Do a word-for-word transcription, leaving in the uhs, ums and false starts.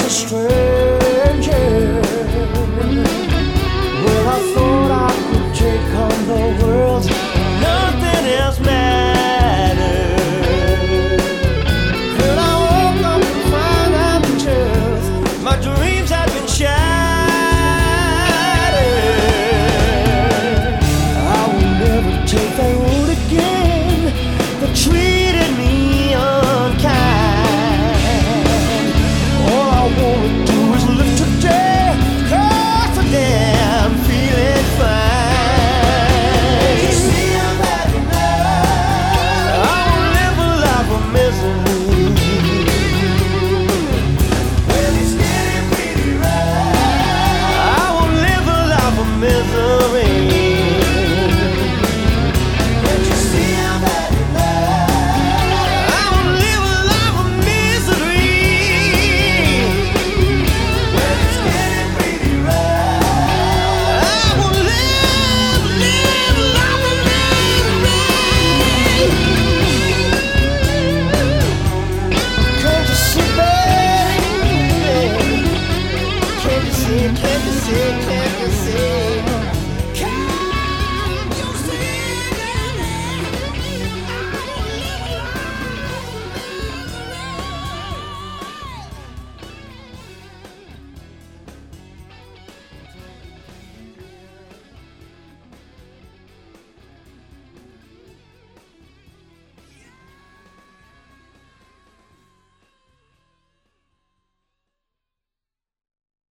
a stranger. Well, I thought I could take on the world, nothing else mattered. Then I woke up and found out the truth, my dreams had been shattered. I will never take that road again that treated me unkind. All I wanna do is live today, 'cause today I'm feeling fine. You see, I'm having love. I will live a life of misery. Well, it's getting pretty rough. I will live a life of misery. Can't you see I'm having love? I will live a life of misery. Well, it's getting pretty rough. I will live, live a life of misery. Can't you see, baby? Can't you see, can't you see, can't